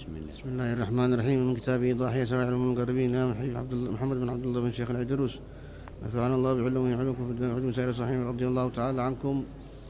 بسم الله الرحمن الرحيم. من كتاب إيضاح شرائع المنقربين يا محمد بن عبد الله بن شيخ العيدروس نفعنا الله بعلومه وعلوكم في الدنيا وعلوم سائر الصحيحين رضي الله تعالى عنكم.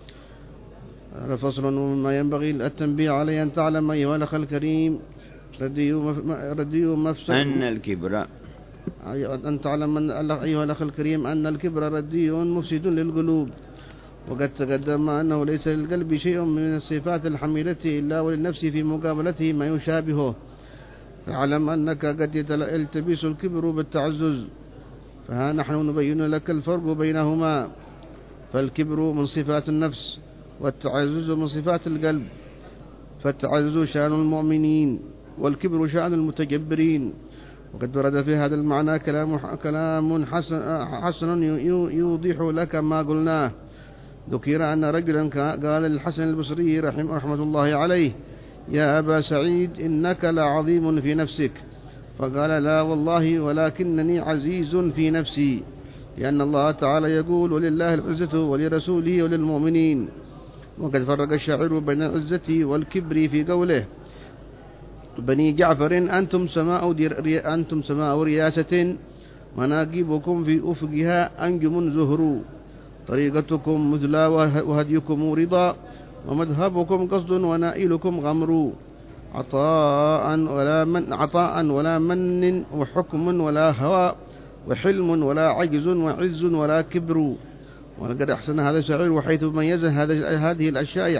فصل. ومما ينبغي التنبيه عليه أن تعلم أيها الأخ الكريم ردي مفسد أن الكبر أن تعلم أيها الأخ الكريم أن الكبر ردي مفسد للقلوب، وقد تقدم أنه ليس للقلب شيء من الصفات الحميدة إلا وللنفس في مقابلته ما يشابهه. فاعلم أنك قد يلتبس الكبر بالتعزز، فها نحن نبين لك الفرق بينهما. فالكبر من صفات النفس والتعزز من صفات القلب، فالتعزز شأن المؤمنين والكبر شأن المتجبرين. وقد ورد في هذا المعنى كلام حسن يوضح لك ما قلناه. ذكر أن رجلا قال للحسن البصري رحمة الله عليه: يا أبا سعيد إنك لعظيم في نفسك. فقال: لا والله، ولكنني عزيز في نفسي، لأن الله تعالى يقول: ولله العزة ولرسوله وللمؤمنين. وقد فرق الشاعر بين العزة والكبر في قوله: بني جعفر أنتم سماء رياسة، مناقبكم في أفقها أنجم زهر، طريقتكم مثلى وهديكم رضا، ومذهبكم قصد ونائلكم غمر، عطاء ولا من وحكم ولا هوى، وحلم ولا عجز وعز ولا كبر. ولقد أحسن هذا الشاعر وحيث ميز هذه الأشياء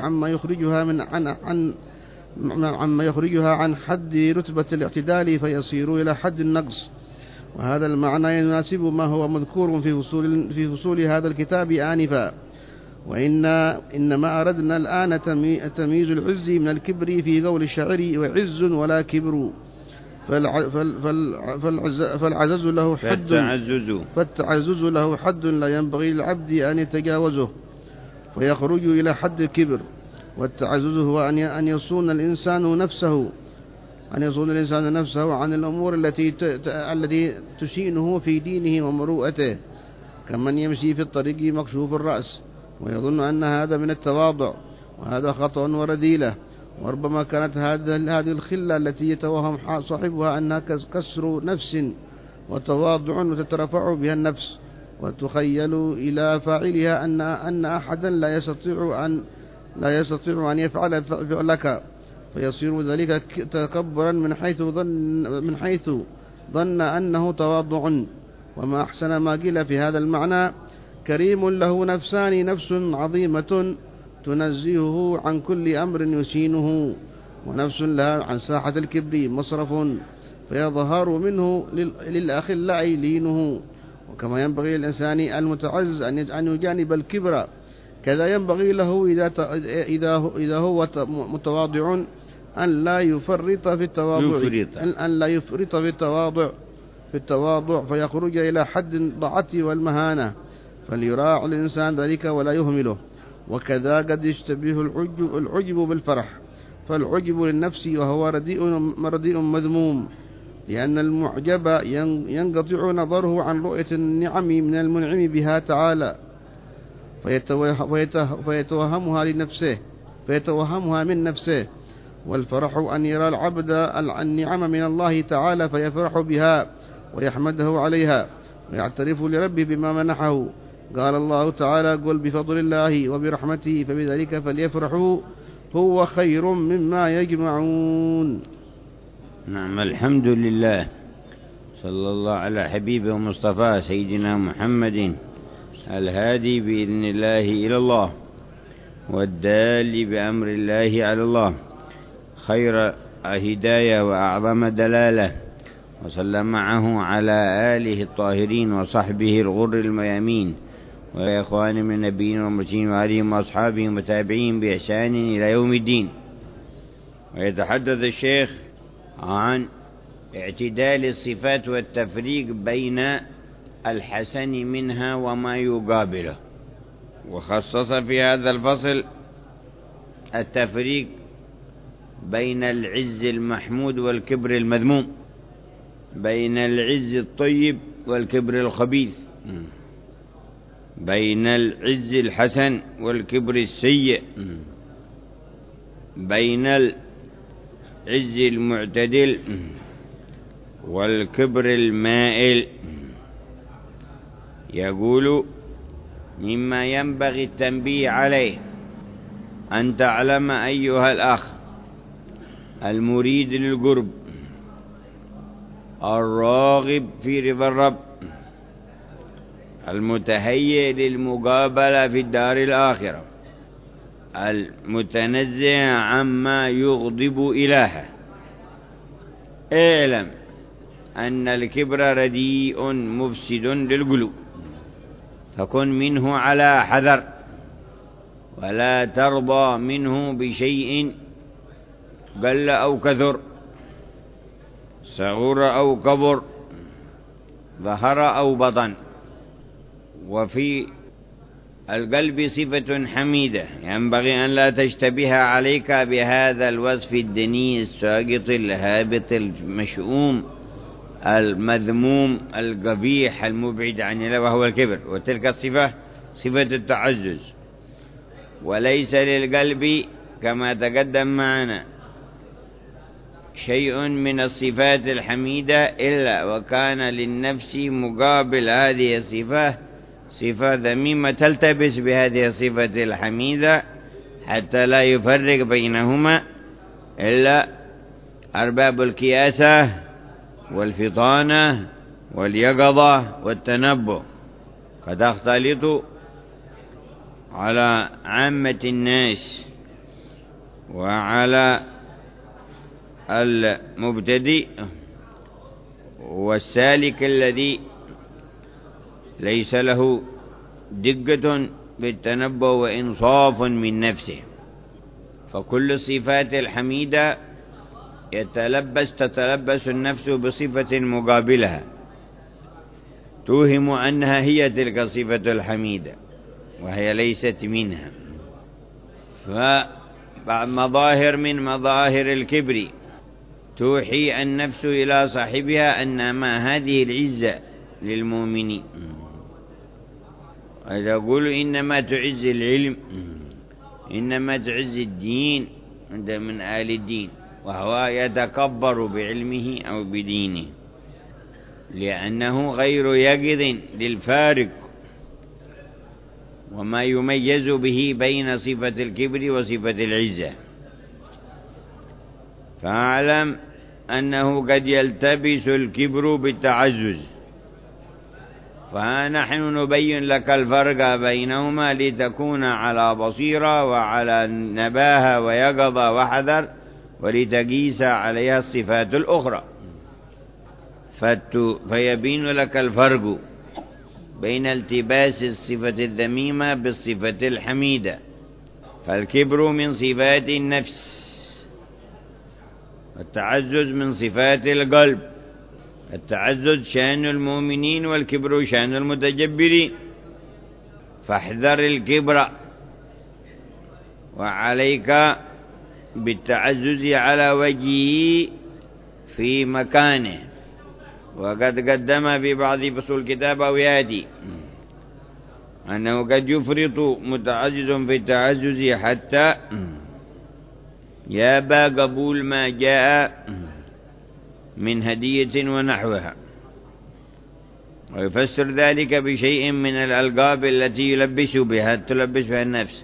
عما يخرجها عن حد رتبة الاعتدال فيصير إلى حد النقص. وهذا المعنى يناسب ما هو مذكور في فصول هذا الكتاب آنفا. وإنما أردنا الآن تمييز العز من الكبر في قول الشاعر: وعز ولا كبر. فالتعزز له حد لا ينبغي للعبد أن يتجاوزه فيخرج إلى حد الكبر. والتعزز هو أن يصون الإنسان نفسه عن الأمور التي تشينه في دينه ومروءته، كمن يمشي في الطريق مكشوف الرأس ويظن أن هذا من التواضع، وهذا خطأ ورذيلة. وربما كانت هذه الخلة التي يتوهم صاحبها أنها كسر نفس وتواضع وتترفع بها النفس، وتخيل إلى فاعلها أن أحدا لا يستطيع أن يفعل فعلك، فيصير ذلك تكبرا من حيث ظن أنه تواضع. وما أحسن ما قيل في هذا المعنى: كريم له نفسان، نفس عظيمة تنزهه عن كل أمر يسينه، ونفس لها عن ساحة الكبر مصرف فيظهر منه للأخلاء لينه. وكما ينبغي للإنسان المتعزز أن يجانب الكبر، كذا ينبغي له إذا هو متواضع أن لا يفرط في التواضع فيخرج إلى حد الضعة والمهانة، فليراعي الإنسان ذلك ولا يهمله. وكذا قد يشتبه العجب بالفرح، فالعجب للنفس وهو رديء مذموم، لأن المعجب ينقطع نظره عن رؤية النعم من المنعم بها تعالى فيتوهمها من نفسه. والفرح أن يرى العبد النعم من الله تعالى فيفرح بها ويحمده عليها ويعترف لربه بما منحه. قال الله تعالى: قل بفضل الله وبرحمته فبذلك فليفرحوا هو خير مما يجمعون. نعم، الحمد لله، صلى الله على حبيبه ومصطفى سيدنا محمد الهادي بإذن الله إلى الله، والدال بأمر الله على الله، خير هداية وأعظم دلالة. وصلى معه على آله الطاهرين وصحبه الغر الميامين وإخوان من النبيين والمرسلين وآلهم وأصحابهم وتابعين بإحسان إلى يوم الدين. ويتحدث الشيخ عن اعتدال الصفات والتفريق بين الحسن منها وما يقابله، وخصص في هذا الفصل التفريق بين العز المحمود والكبر المذموم، بين العز الطيب والكبر الخبيث، بين العز الحسن والكبر السيء، بين العز المعتدل والكبر المائل. يقول مما ينبغي التنبيه عليه أن تعلم أيها الأخ المريد للقرب الراغب في رضا الرب المتهيئ للمقابلة في الدار الآخرة المتنزه عما يغضب إلهه، اعلم أن الكبر رديء مفسد للقلوب، فكن منه على حذر ولا ترضى منه بشيء قل أو كثر، صغر أو كبر، ظهر أو بطن. وفي القلب صفة حميدة ينبغي أن لا تشتبه عليك بهذا الوصف الدني الساقط الهابط المشؤوم المذموم القبيح المبعد عن الله، وهو الكبر. وتلك الصفة صفة التعزز، وليس للقلب كما تقدم معنا شيء من الصفات الحميدة إلا وكان للنفس مقابل هذه الصفة صفة ذميمة تلتبس بهذه الصفة الحميدة حتى لا يفرق بينهما إلا أرباب الكياسة والفطانة واليقظة والتنبه، فتختلط على عامة الناس وعلى المبتدئ والسالك الذي ليس له دقة بالتنبه وإنصاف من نفسه. فكل الصفات الحميدة تتلبس النفس بصفة مقابلها توهم أنها هي تلك الصفة الحميدة وهي ليست منها. فبعض مظاهر من مظاهر الكبر توحي النفس إلى صاحبها أنما هذه العزة للمؤمنين، ويقول إنما تعز العلم، إنما تعز الدين، أنت من آل الدين، وهو يتكبر بعلمه أو بدينه لأنه غير يقظ للفارق وما يميز به بين صفة الكبر وصفة العزة. فاعلم أنه قد يلتبس الكبر بالتعزز، فنحن نبين لك الفرق بينهما لتكون على بصيرة وعلى نباهة ويقظة وحذر، ولتقيس عليها الصفات الأخرى فيبين لك الفرق بين التباس الصفة الذميمة بالصفة الحميدة. فالكبر من صفات النفس، التعزز من صفات القلب. التعزز شأن المؤمنين والكبر شأن المتجبرين، فاحذر الكبر وعليك بالتعزز على وجهه في مكانه. وقد قدم في بعض فصول الكتاب أو ياتي أنه قد يفرط متعزز في التعزز حتى يابى قبول ما جاء من هدية ونحوها، ويفسر ذلك بشيء من الألقاب التي تلبس بها النفس،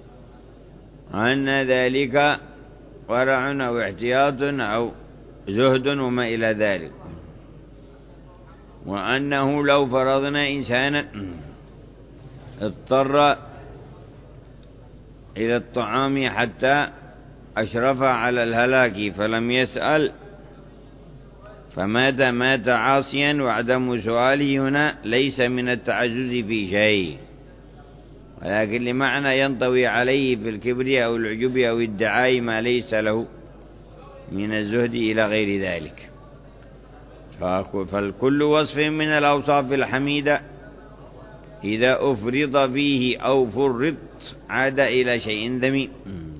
أن ذلك ورع أو احتياط أو زهد وما إلى ذلك، وأنه لو فرضنا إنسانا اضطر إلى الطعام حتى أشرف على الهلاك فلم يسأل مات عاصيا، وعدم سؤاله هنا ليس من التعزز في شيء، ولكن لمعنى ينطوي عليه في الكبر أو العجب أو الدعاء ما ليس له من الزهد إلى غير ذلك. فالكل وصف من الأوصاف الحميدة إذا أفرط فيه أو فرط عاد إلى شيء ذميم،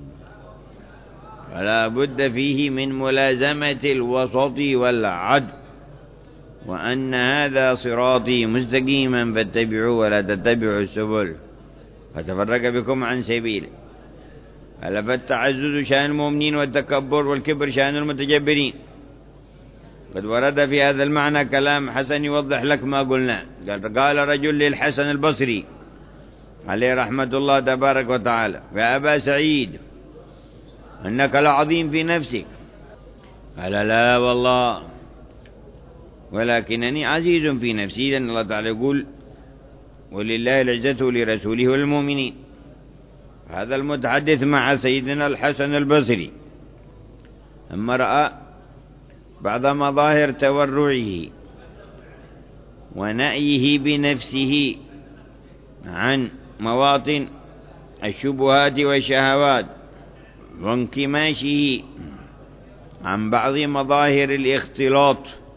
فلا بد فيه من ملازمة الوسط والعدل، وأن هذا صراطي مستقيما فاتبعوا ولا تتبعوا السبل فتفرق بكم عن سبيله. قال فالتعزز شأن المؤمنين والتكبر والكبر شأن المتجبرين. قد ورد في هذا المعنى كلام حسن يوضح لك ما قلنا. قال رجل للحسن البصري عليه رحمة الله تبارك وتعالى: يا أبا سعيد أنك لعظيم في نفسك. قال: لا والله، ولكنني عزيز في نفسي، لأن الله تعالى يقول: ولله العزة لرسوله والمؤمنين. هذا المتحدث مع سيدنا الحسن البصري لما رأى بعض مظاهر تورعه ونأيه بنفسه عن مواطن الشبهات والشهوات وانكماشه عن بعض مظاهر الاختلاط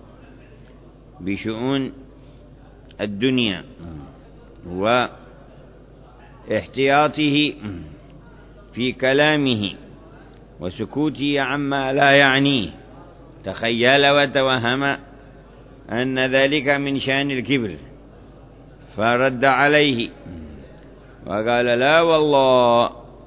بشؤون الدنيا واحتياطه في كلامه وسكوته عما لا يعنيه، تخيل وتوهم أن ذلك من شأن الكبر، فرد عليه وقال: لا والله،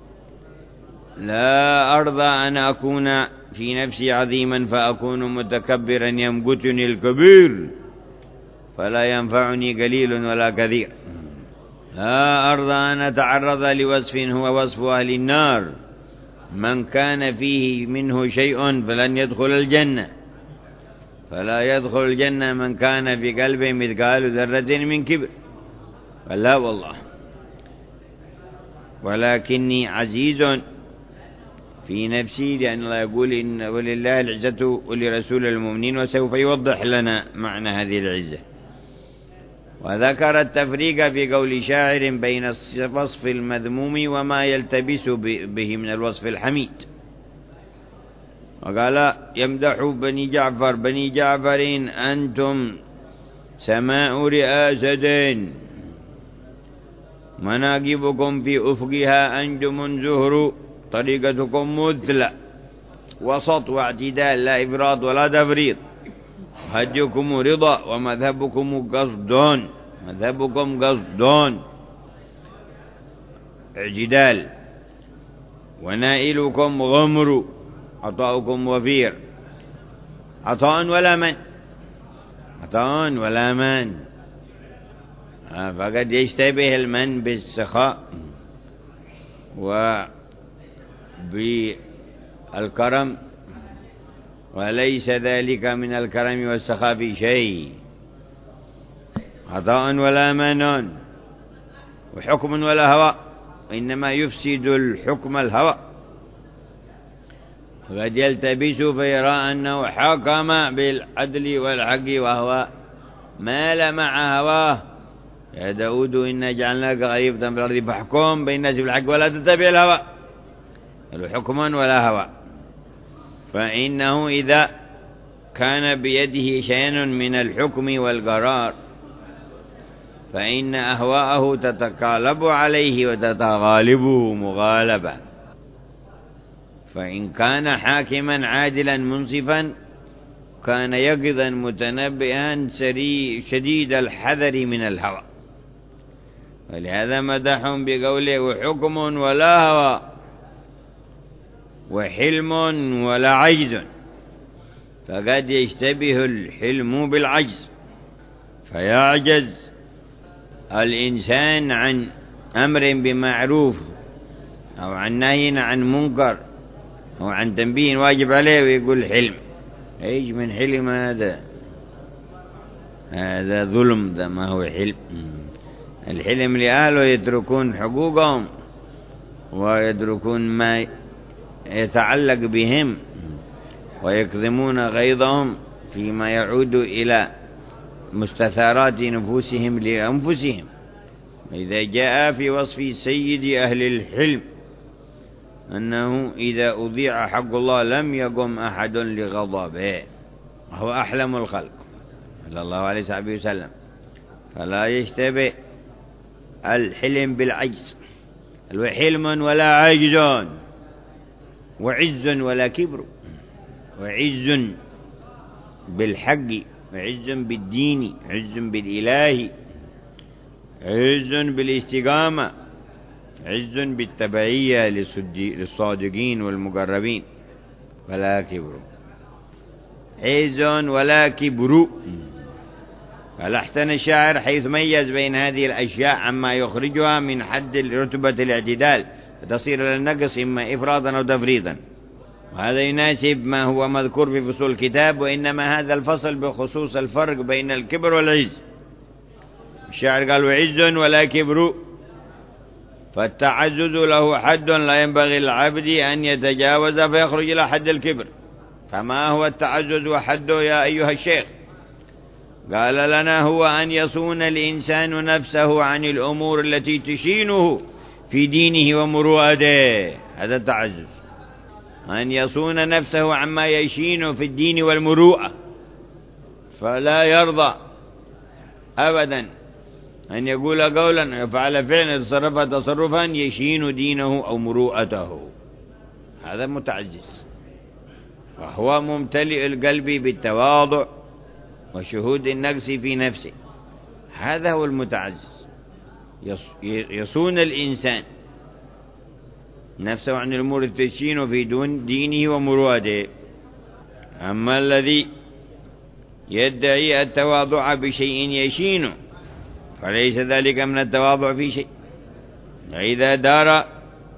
لا أرضى أن أكون في نفسي عظيما فأكون متكبرا يمقتني الكبير فلا ينفعني قليل ولا كثير. لا أرضى أن أتعرض لوصف هو وصف أهل النار، من كان فيه منه شيء فلن يدخل الجنة، فلا يدخل الجنة من كان في قلبه مثقال ذرة من كبر. فلا والله، ولكني عزيز في نفسي، لأن الله يقول: إن ولله العزة ولرسول المؤمنين، وسوف يوضح لنا معنى هذه العزة. وذكر التفريق في قول شاعر بين الوصف المذموم وما يلتبس به من الوصف الحميد. وقال: يمدح بني جعفر: بني جعفر أنتم سماء رئاسة، مناقبكم في أفقها أنجم زهر، طريقتكم مثلى وسط واعتدال، لا إفراط ولا تفريط، هديكم رضا ومذهبكم قصدون، مذهبكم قصدون اعتدال، ونائلكم غمر، عطاؤكم وفير، عطاء ولا من، عطاء ولا من. فقد يشتبه المن بالسخاء وبالكرم، وليس ذلك من الكرم والسخاء في شيء. عطاء ولا منون، وحكم ولا هوى، إنما يفسد الحكم الهوى. وقد يلتبس فيرى أنه حكم بالعدل والحق وهو مال مع هواه. يا داود إنا جعلناك خليفة في الأرض فاحكم بين الناس بالحق ولا تتبع الهوى. حكما ولا هوى، فإنه إذا كان بيده شيء من الحكم والقرار فإن أهواءه تتقالب عليه وتتغالبه مغالبة. فإن كان حاكما عادلا منصفا كان يقظا متنبئا شديد الحذر من الهوى. ولهذا مدحهم بقوله: وحكم ولا هوى، وحلم ولا عجز. فقد يشتبه الحلم بالعجز، فيعجز الإنسان عن أمر بمعروف أو عن نهي عن منكر أو عن تنبيه واجب عليه ويقول حلم. ايش من حلم هذا؟ هذا ظلم، ده ما هو حلم. الحلم لأهله يتركون حقوقهم ويتركون ما يتعلق بهم ويكظمون غيظهم فيما يعود إلى مستثارات نفوسهم لأنفسهم. إذا جاء في وصف سيد أهل الحلم أنه إذا أضيع حق الله لم يقم أحد لغضبه، وهو أحلم الخلق صلى الله عليه وسلم. فلا يشتبه الحلم بالعجز. وحلم ولا عجز، وعز ولا كبر، وعز بالحق، وعز بالدين، عز بالإله، عز بالاستقامة، عز بالتبعية للصادقين والمقربين، ولا كبر. عز ولا كبر. فالأحسن الشاعر حيث ميز بين هذه الأشياء عما يخرجها من حد رتبة الاعتدال فتصير إلى النقص إما إفراطا أو تفريطا، وهذا يناسب ما هو مذكور في فصول الكتاب. وإنما هذا الفصل بخصوص الفرق بين الكبر والعز. الشاعر قال وعز ولا كبر، فالتعزز له حد لا ينبغي للعبد أن يتجاوز فيخرج إلى حد الكبر. فما هو التعزز وحده يا أيها الشيخ؟ قال لنا هو أن يصون الإنسان نفسه عن الأمور التي تشينه في دينه ومروءته. هذا التعزز، أن يصون نفسه عما يشينه في الدين والمروءة، فلا يرضى أبدا أن يقول قولا يفعل فعلا يتصرف تصرفا يشين دينه أو مروءته. هذا متعزز، وهو ممتلئ القلب بالتواضع وشهود النقص في نفسه. هذا هو المتعزز، يصون الإنسان نفسه عن الأمور التي تشين في دينه ومروءته. أما الذي يدعي التواضع بشيء يشينه فليس ذلك من التواضع في شيء. إذا دار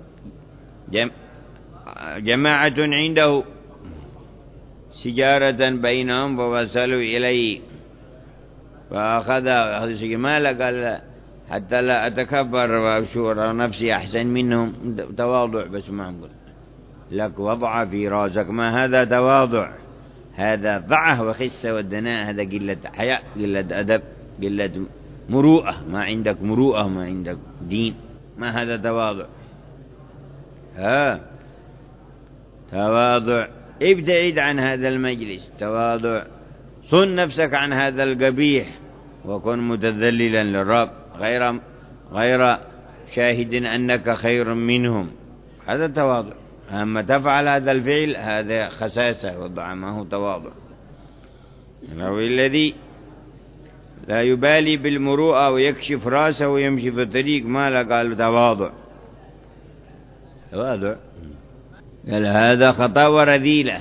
جماعة عنده سجارة بينهم فوصلوا إليه فأخذ ماله قال حتى لا أتكبر وأشعر نفسي أحسن منهم. تواضع بس ما نقول لك وضع في راسك، ما هذا تواضع، هذا ضعه وخسة والدناء، هذا قلة حياء، قلة أدب، قلة مروءة. ما عندك مروءة، ما عندك دين، ما هذا تواضع. تواضع، ابتعد عن هذا المجلس. تواضع، صن نفسك عن هذا القبيح وكن متذللا للرب غير شاهد أنك خير منهم. هذا تواضع. أما تفعل هذا الفعل هذا خساسة وضع، ما هو تواضع. لو الذي لا يبالي بالمروءة ويكشف راسه ويمشي في الطريق ما لا قال تواضع. تواضع قال هذا خطأ ورذيلة،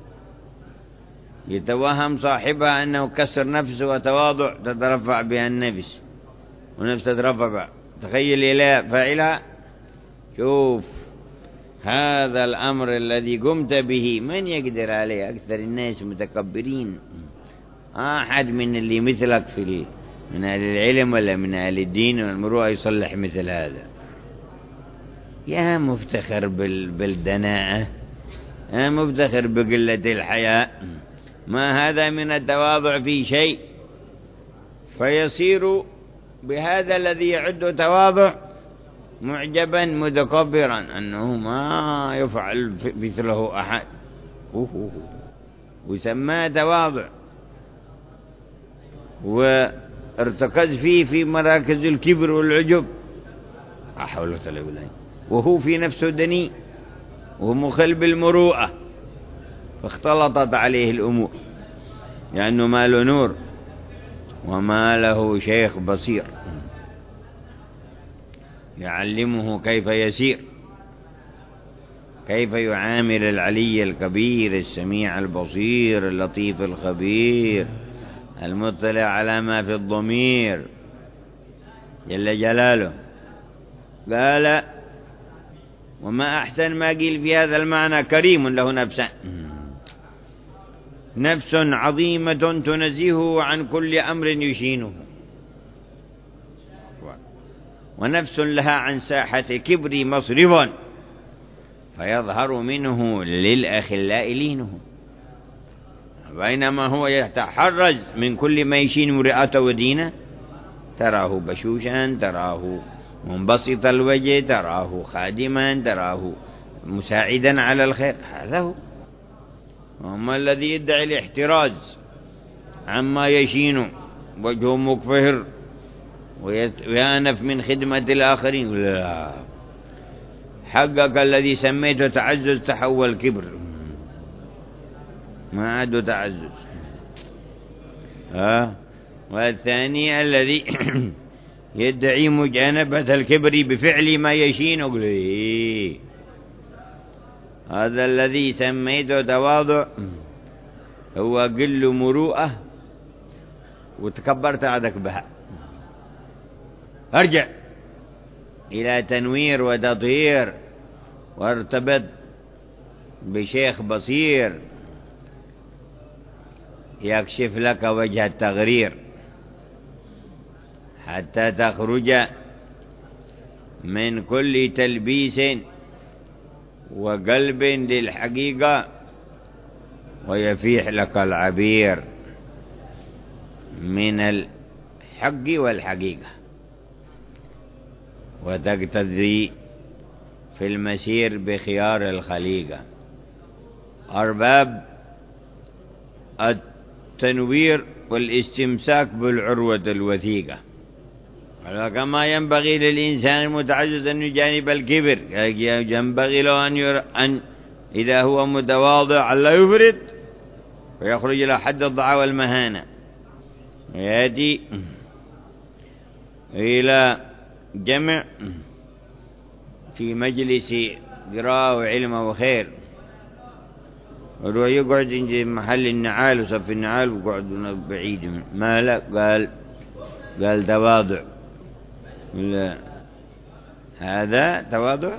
يتوهم صاحبها أنه كسر نفسه، وتواضع تترفع بها النفس ونفس تترفع. تخيل إلى فاعلها. شوف هذا الأمر الذي قمت به من يقدر عليه؟ أكثر الناس متكبرين. أحد من اللي مثلك من أهل العلم ولا من أهل الدين والمروءة يصلح مثل هذا؟ يا مفتخر بالدناءة، يا مفتخر بقلة الحياء، ما هذا من التواضع في شيء. فيصير بهذا الذي يعد تواضع معجبا متكبرا أنه ما يفعل مثله أحد، وسماه تواضع، وارتكز فيه في مراكز الكبر والعجب. لا حول ولا قوة إلا بالله. وهو في نفسه دني ومخل بالمروءة، فاختلطت عليه الأمور لأنه ما له نور وما له شيخ بصير يعلمه كيف يسير، كيف يعامل العلي الكبير السميع البصير اللطيف الخبير المطلع على ما في الضمير جل جلاله. قال وما أحسن ما قيل في هذا المعنى كريم له نفسان، نفس عظيمة تنزهه عن كل أمر يشينه، ونفس لها عن ساحة كبر مصرف فيظهر منه للأخلاء لينه، بينما هو يتحرز من كل ما يشين امرأته ودينه. تراه بشوشا، تراه منبسط الوجه، تراه خادما، تراه مساعدا على الخير. هذا هو. وأما الذي يدعي الاحتراز عما يشين وجهه مكفهر ويأنف من خدمة الآخرين، لا، حقك الذي سميته تعزز تحول كبر، ما عاد تعزز. والثاني الذي يدعي مجانبة الكبر بفعل ما يشين يقول هذا الذي سميته تواضع هو قل مروءة وتكبرت عدك بها. ارجع إلى تنوير وتطهير وارتبط بشيخ بصير يكشف لك وجه التغرير حتى تخرج من كل تلبيس وقلب للحقيقة ويفيح لك العبير من الحق والحقيقة وتقتدي في المسير بخيار الخليقة أرباب التنوير والاستمساك بالعروة الوثيقة. كما ينبغي للإنسان المتعجز أن يجانب الكبر ينبغي له أن إذا هو متواضع لا يفرط ويخرج إلى حد الضعف والمهانة يأتي إلى جمع في مجلس قراءة وعلم وخير ويقعد عند محل النعال وصف النعال وقعد بعيد ما لا قال تواضع لا هذا تواضع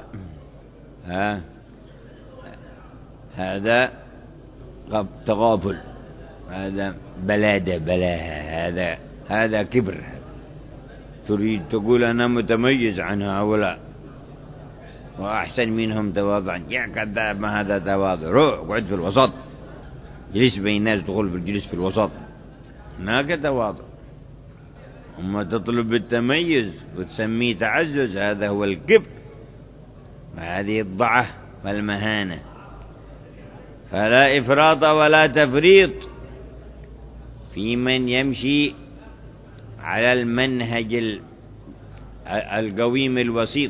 هذا تغافل هذا بلادة بلاها هذا كبر تريد تقول أنا متميز عن هؤلاء وأحسن منهم تواضعا يا كذاب ما هذا تواضع روح اقعد في الوسط جلس بين الناس تدخل في الجلس في الوسط هناك تواضع. أما تطلب التميز وتسميه تعزز هذا هو الكبر وهذه الضعف والمهانة. فلا إفراط ولا تفريط في من يمشي على المنهج القويم الوسيط.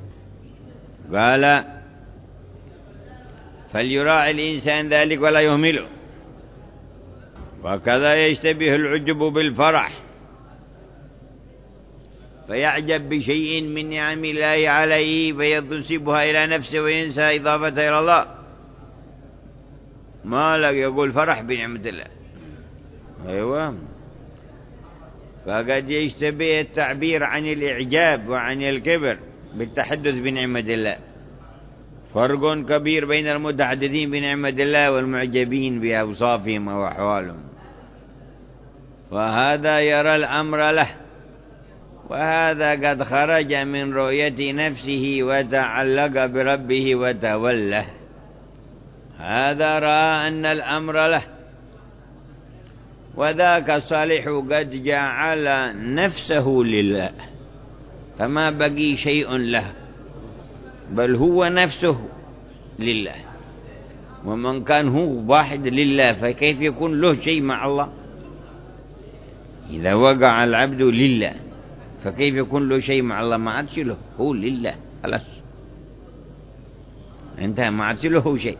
قال فليراعي الإنسان ذلك ولا يهمله. وكذا يشتبه العجب بالفرح فيعجب بشيء من نعم الله عليه فينسبها إلى نفسه وينسى إضافتها إلى الله. ما لك يقول فرح بنعمة الله أيوة. فقد يشتبه التعبير عن الإعجاب وعن الكبر بالتحدث بنعمة الله. فرق كبير بين المتحدثين بنعمة الله والمعجبين بأوصافهم وأحوالهم. وهذا يرى الأمر له وهذا قد خرج من رؤية نفسه وتعلق بربه وتوله. هذا رأى أن الأمر له وذاك الصالح قد جعل نفسه لله فما بقي شيء له بل هو نفسه لله. ومن كان هو واحد لله فكيف يكون له شيء مع الله؟ إذا وقع العبد لله فكيف يكون له شيء مع الله؟ ما عادش له هو لله خلاص انتهى ما عادش له شيء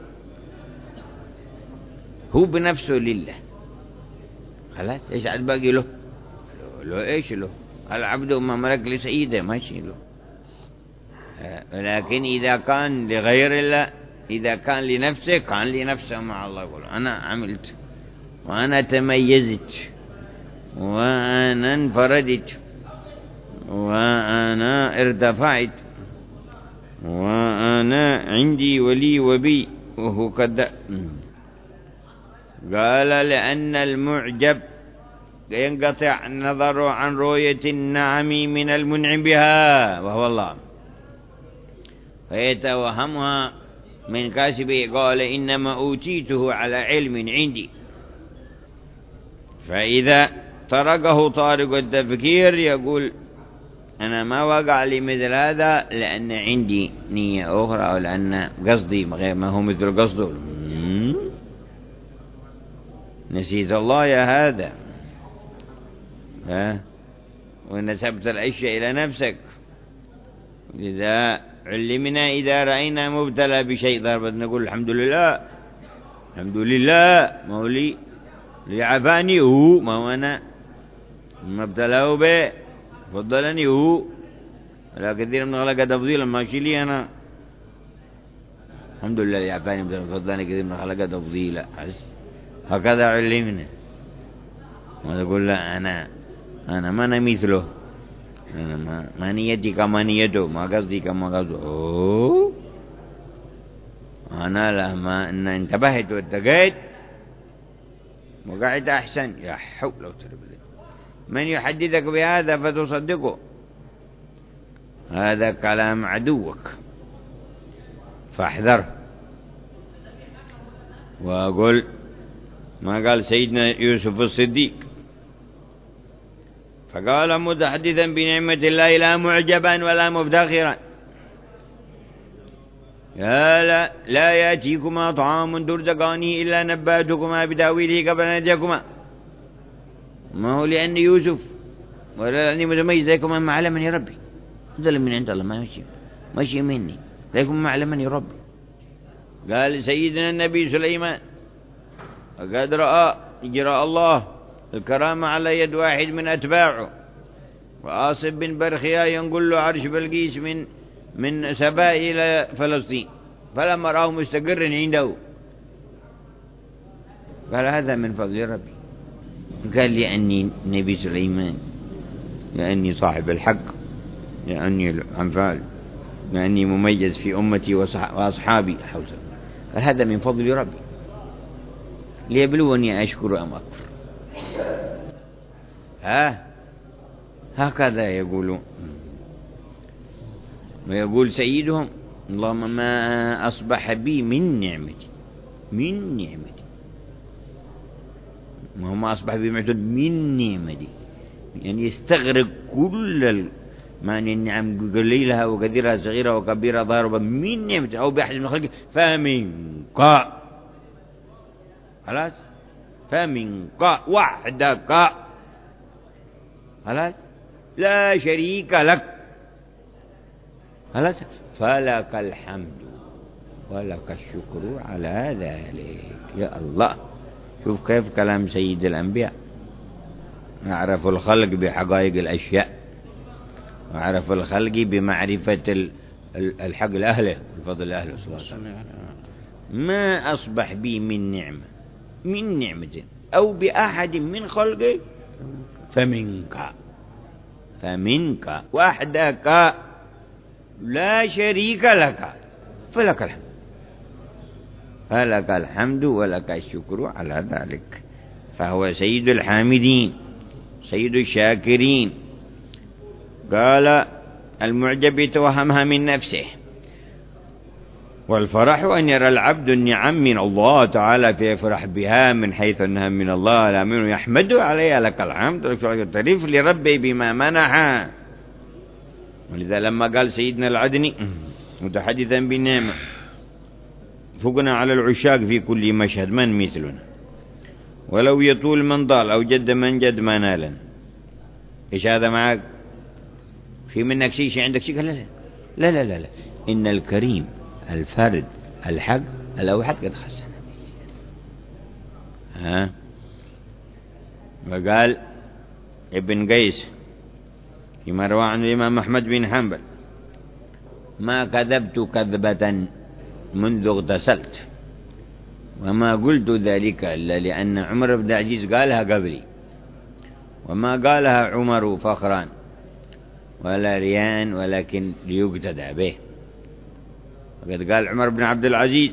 هو بنفسه لله خلاص. ايش عاد باقي له؟ ايش له؟ العبد ما ملك لسيده ماشي له. لكن إذا كان لغير الله إذا كان لنفسه كان لنفسه مع الله يقول أنا عملت وأنا تميزت وأنا انفردت وأنا ارتفعت وأنا عندي ولي وبي وهو كذا. قال لأن المعجب ينقطع النظر عن رؤية النعم من المنعم بها وهو الله فيتوهمها من كاسبه. قال إنما أوتيته على علم عندي. فإذا طرقه طارق التفكير يقول أنا ما وقع لي مثل هذا لأن عندي نية أخرى أو لأن قصدي غير ما هو مثل قصده. نسيت الله يا هذا ونسبت الأشياء إلى نفسك. إذا علمنا إذا رأينا مبتلى بشيء ضربت نقول الحمد لله الحمد لله مولي لعفاني هو ما هو أنا ما ابتلاه به فضلني هو، ولا كثير من خلق تفضيلا ماشي لي أنا. الحمد لله يعفاني فضلني كثير من خلق تفضيلا. هكذا علمنا. وتقول لا أنا ما أنا مثله، أنا ما نيتي كما نيته، ما قصدي كما قصده. أنا لما أن انتبهت واتقيت وقعت أحسن. يا حول ولا قوة إلا بالله. من يحدثك بهذا فتصدقه؟ هذا كلام عدوك فاحذره. وأقول ما قال سيدنا يوسف الصديق، فقال متحدثا بنعمة الله لا معجبا ولا مفتخرا: لا يأتيكما طعام ترزقانه إلا نبأتكما بتأويله قبل أن يأتيكما. ما هو لأن يوسف ولا لأني متميز لكم ما علمني ربي، هذا من عند الله، ما ماشي مني، لكم ما علمني ربي. قال سيدنا النبي سليمان وقد رأى إجراء الله الكرامة على يد واحد من أتباعه، وآصف بن برخيا ينقل له عرش بلقيس من سبا إلى فلسطين، فلما رأه مستقر عنده قال هذا من فضل ربي. قال لأني نبي سليمان، لأني صاحب الحق، لأني الأنفال، لأني مميز في أمتي وأصحابي حوزة. قال هذا من فضل ربي ليبلوني أشكر أم أكفر. هكذا يقولون. ويقول سيدهم اللهم ما أصبح بي من نعمتي وما أصبح بي معتد من نعمتي، يعني يستغرق كل معنى النعم قليلها وكثيرها صغيرة وكبيرة ضاربة من نعمتي أو بأحد من خلقه فمنك، خلاص، فمنك وحدك، خلاص، لا شريك لك، خلاص، فلك الحمد ولك الشكر على ذلك. يا الله، شوف كيف كلام سيد الأنبياء. نعرف الخلق بحقائق الأشياء، نعرف الخلق بمعرفة الحق لأهله والفضل لأهله صلى الله عليه وسلم. ما أصبح بي من نعمة أو بأحد من خلقك فمنك وحدك لا شريك لك، فلك الحمد ولك الشكر على ذلك. فهو سيد الحامدين سيد الشاكرين. قال المعجب يتوهمها من نفسه، والفرح أن يرى العبد النعم من الله تعالى فيفرح بها من حيث أنها من الله، لا منه يحمد عليها لك الحمد والتعريف لربي بما منح. ولذا لما قال سيدنا العدني متحدثا بالنعمة: فقنا على العشاق في كل مشهد من مثلنا، ولو يطول من ضال أو جد من جد ما نالا. إيش هذا معك؟ في منك شيء عندك شيء؟ لا لا لا لا لا، إن الكريم الفرد الحق الأوحد قد خسنا. وقال ابن قيس فيما روى عن الإمام أحمد بن حنبل: ما كذبت كذبة منذ اغتسلت، وما قلت ذلك إلا لأن عمر بن عزيز قالها قبلي، وما قالها عمر فخرا ولا ريان ولكن ليقتدى به. وقد قال عمر بن عبد العزيز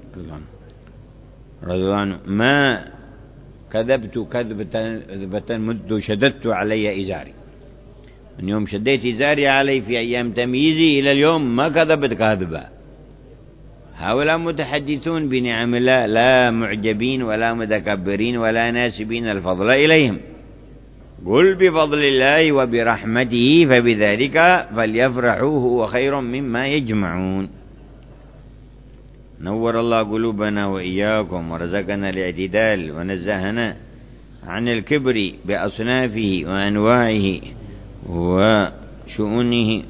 رضي الله عنه: ما كذبت كذبة منذ شددت علي إزاري، من يوم شديت إزاري علي في أيام تمييزي إلى اليوم ما كذبت كاذبة. هؤلاء متحدثون بنعم الله، لا معجبين ولا متكبرين ولا ناسبين الفضل إليهم. قل بفضل الله وبرحمته فبذلك فليفرحوا هو خير مما يجمعون. نور الله قلوبنا وإياكم ورزقنا الاعتدال ونزهنا عن الكبر بأصنافه وأنواعه وشؤونه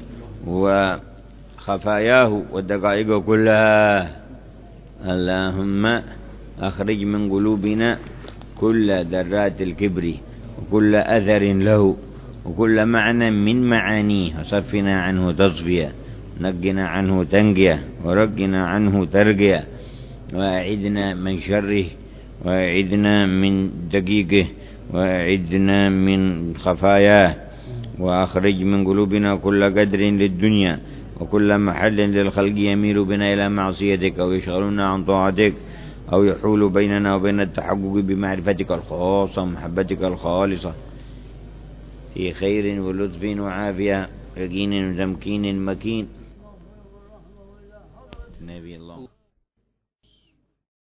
وخفاياه والدقائق كلها. اللهم أخرج من قلوبنا كل ذرات الكبر وكل أثر له وكل معنى من معانيه، وصفنا عنه تصفية، نقنا عنه تنقية، ورقنا عنه ترقية، وأعدنا من شره، وأعدنا من دقيقه، وأعدنا من خفاياه، وأخرج من قلوبنا كل قدر للدنيا وكل محل للخلق يميل بنا إلى معصيتك أو يشغلنا عن طاعتك أو يحول بيننا وبين التحقق بمعرفتك الخاصة ومحبتك الخالصة في خير ولطف وعافية يقين وتمكين مكين. نبي الله.